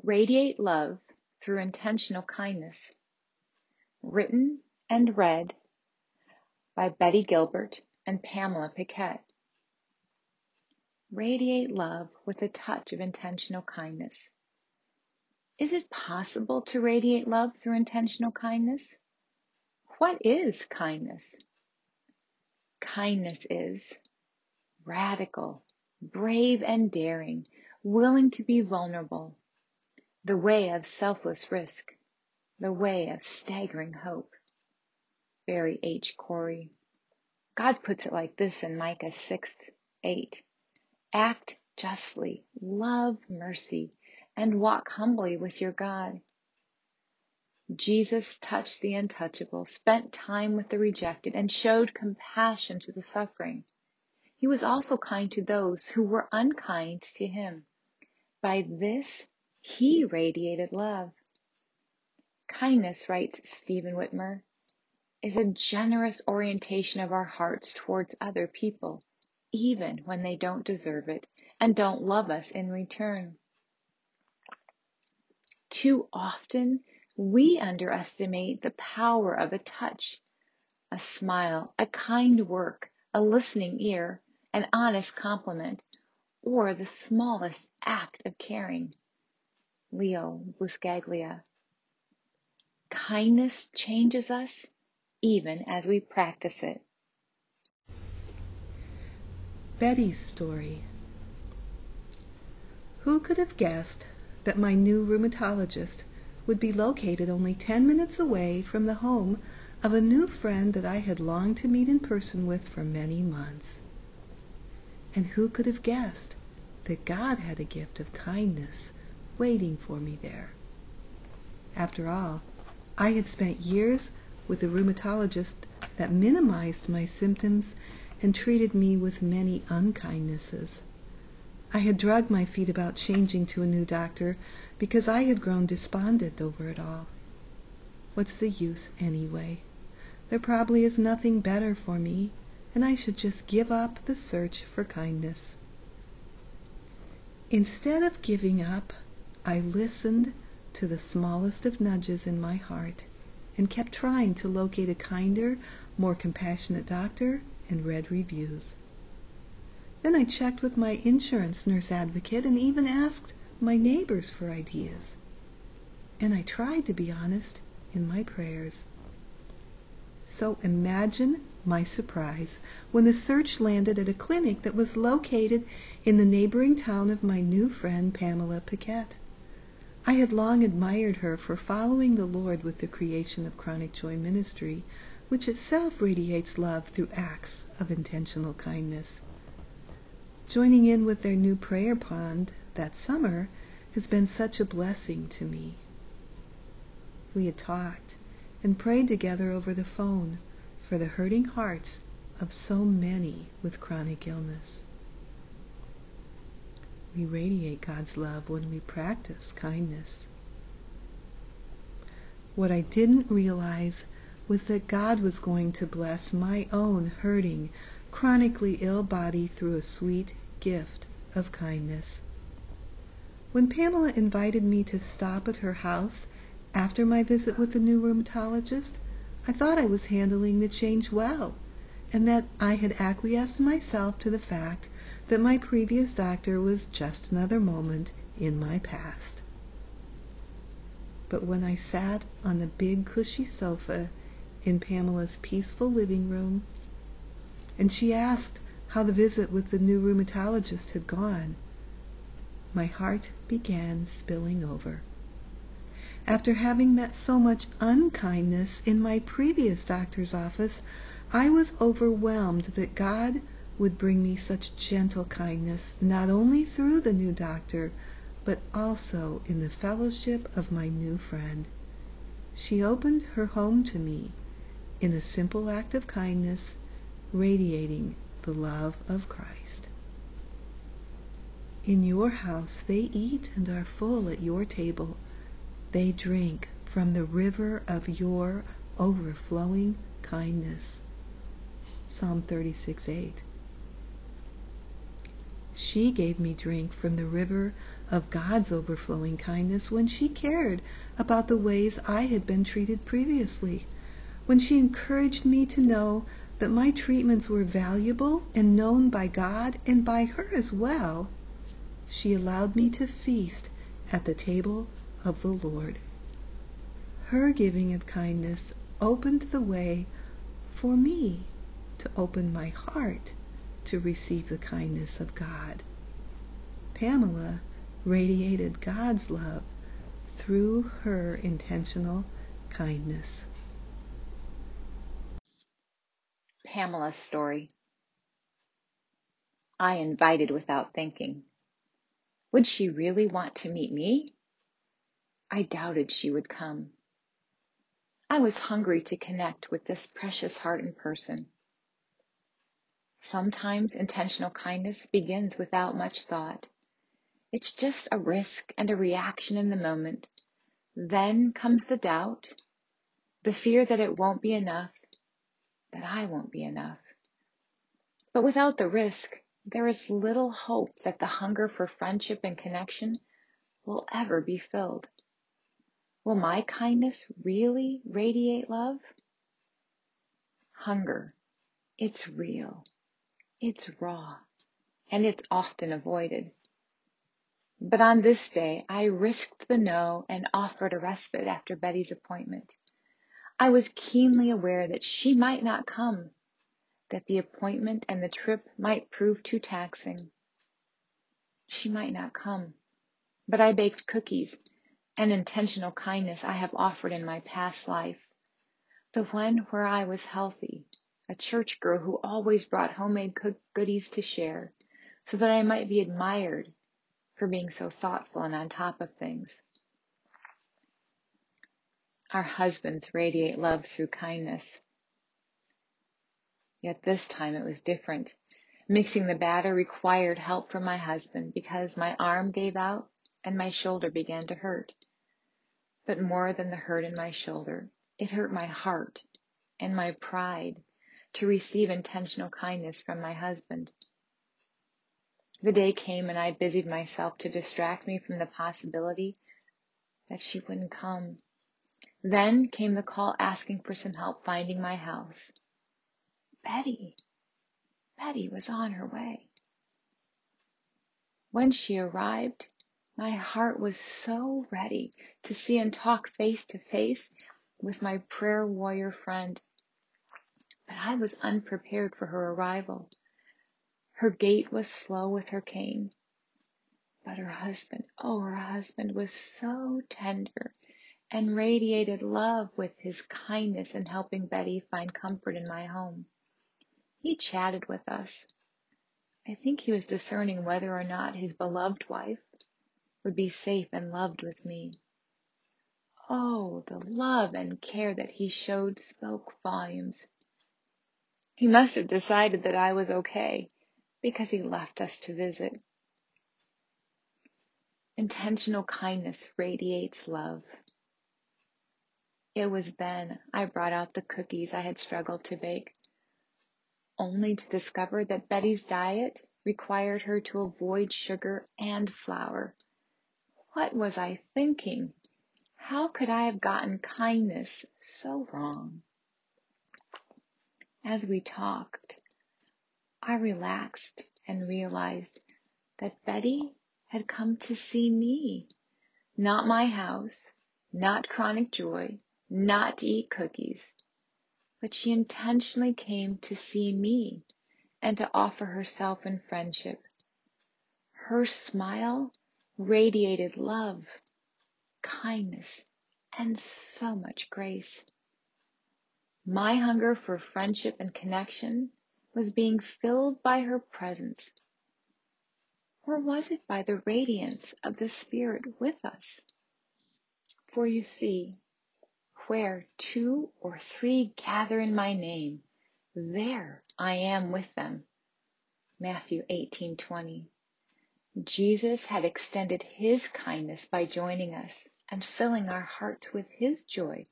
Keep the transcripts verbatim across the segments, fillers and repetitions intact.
Radiate Love Through Intentional Kindness. Written and read by Betty Gilbert and Pamela Paquette. Radiate love with a touch of intentional kindness. Is it possible to radiate love through intentional kindness? What is kindness? Kindness is radical, brave and daring, willing to be vulnerable, the way of selfless risk, the way of staggering hope. Barry H. Corey. God puts it like this in Micah six eight. Act justly, love mercy, and walk humbly with your God. Jesus touched the untouchable, spent time with the rejected, and showed compassion to the suffering. He was also kind to those who were unkind to him. By this, he radiated love. Kindness, writes Stephen Whitmer, is a generous orientation of our hearts towards other people, even when they don't deserve it and don't love us in return. Too often, we underestimate the power of a touch, a smile, a kind work, a listening ear, an honest compliment, or the smallest act of caring. Leo Buscaglia. Kindness changes us even as we practice it. Betty's story. Who could have guessed that my new rheumatologist would be located only ten minutes away from the home of a new friend that I had longed to meet in person with for many months? And who could have guessed that God had a gift of kindness waiting for me there? After all, I had spent years with a rheumatologist that minimized my symptoms and treated me with many unkindnesses. I had dragged my feet about changing to a new doctor because I had grown despondent over it all. What's the use anyway? There probably is nothing better for me, and I should just give up the search for kindness. Instead of giving up, I listened to the smallest of nudges in my heart and kept trying to locate a kinder, more compassionate doctor and read reviews. Then I checked with my insurance nurse advocate and even asked my neighbors for ideas. And I tried to be honest in my prayers. So imagine my surprise when the search landed at a clinic that was located in the neighboring town of my new friend Pamela Paquette. I had long admired her for following the Lord with the creation of Chronic Joy Ministry, which itself radiates love through acts of intentional kindness. Joining in with their new prayer pond that summer has been such a blessing to me. We had talked and prayed together over the phone for the hurting hearts of so many with chronic illness. We radiate God's love when we practice kindness. What I didn't realize was that God was going to bless my own hurting, chronically ill body through a sweet gift of kindness. When Pamela invited me to stop at her house after my visit with the new rheumatologist, I thought I was handling the change well, and that I had acquiesced myself to the fact that my previous doctor was just another moment in my past. But when I sat on the big cushy sofa in Pamela's peaceful living room, and she asked how the visit with the new rheumatologist had gone, my heart began spilling over. After having met so much unkindness in my previous doctor's office, I was overwhelmed that God would bring me such gentle kindness, not only through the new doctor, but also in the fellowship of my new friend. She opened her home to me in a simple act of kindness, radiating the love of Christ. In your house they eat and are full at your table. They drink from the river of your overflowing kindness. Psalm thirty-six eight. She gave me drink from the river of God's overflowing kindness when she cared about the ways I had been treated previously, when she encouraged me to know that my treatments were valuable and known by God and by her as well. She allowed me to feast at the table of the Lord. Her giving of kindness opened the way for me to open my heart to receive the kindness of God. Pamela radiated God's love through her intentional kindness. Pamela's story. I invited without thinking. Would she really want to meet me? I doubted she would come. I was hungry to connect with this precious heart in person. Sometimes intentional kindness begins without much thought. It's just a risk and a reaction in the moment. Then comes the doubt, the fear that it won't be enough, that I won't be enough. But without the risk, there is little hope that the hunger for friendship and connection will ever be filled. Will my kindness really radiate love? Hunger, it's real, it's raw, and it's often avoided. But on this day, I risked the no and offered a respite after Betty's appointment. I was keenly aware that she might not come, that the appointment and the trip might prove too taxing. She might not come, but I baked cookies, an intentional kindness I have offered in my past life, the one where I was healthy, a church girl who always brought homemade cooked goodies to share, so that I might be admired for being so thoughtful and on top of things. Our husbands radiate love through kindness. Yet this time it was different. Mixing the batter required help from my husband because my arm gave out and my shoulder began to hurt. But more than the hurt in my shoulder, it hurt my heart and my pride to receive intentional kindness from my husband. The day came and I busied myself to distract me from the possibility that she wouldn't come. Then came the call asking for some help finding my house. Betty, Betty was on her way. When she arrived, my heart was so ready to see and talk face to face with my prayer warrior friend. But I was unprepared for her arrival. Her gait was slow with her cane. But her husband, oh, her husband was so tender and radiated love with his kindness in helping Betty find comfort in my home. He chatted with us. I think he was discerning whether or not his beloved wife would be safe and loved with me. Oh, the love and care that he showed spoke volumes. He must have decided that I was okay because he left us to visit. Intentional kindness radiates love. It was then I brought out the cookies I had struggled to bake, only to discover that Betty's diet required her to avoid sugar and flour. What was I thinking? How could I have gotten kindness so wrong? As we talked, I relaxed and realized that Betty had come to see me, not my house, not chronic joy, not to eat cookies, but she intentionally came to see me and to offer herself in friendship. Her smile radiated love, kindness, and so much grace. My hunger for friendship and connection was being filled by her presence. Or was it by the radiance of the Spirit with us? For you see, where two or three gather in my name, there I am with them. Matthew eighteen twenty. Jesus had extended his kindness by joining us and filling our hearts with his joy.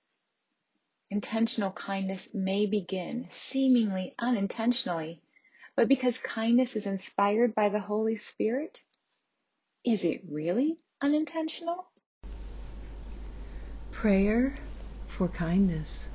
Intentional kindness may begin seemingly unintentionally, but because kindness is inspired by the Holy Spirit? Is it really unintentional? Prayer for kindness.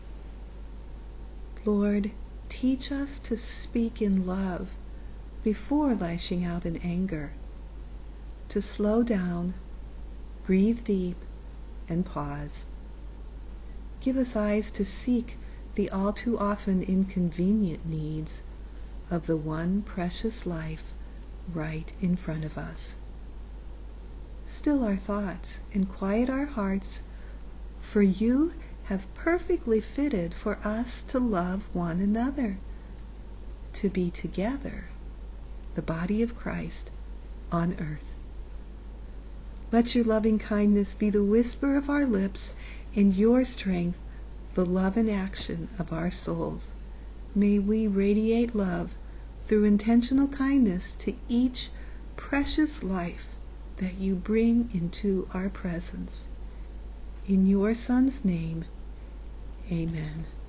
Lord, teach us to speak in love before lashing out in anger, to slow down, breathe deep, and pause. Give us eyes to seek the all too often inconvenient needs of the one precious life right in front of us. Still our thoughts and quiet our hearts, for you have perfectly fitted for us to love one another, to be together, the body of Christ on earth. Let your loving kindness be the whisper of our lips, and your strength the love and action of our souls. May we radiate love through intentional kindness to each precious life that you bring into our presence. In your Son's name, amen.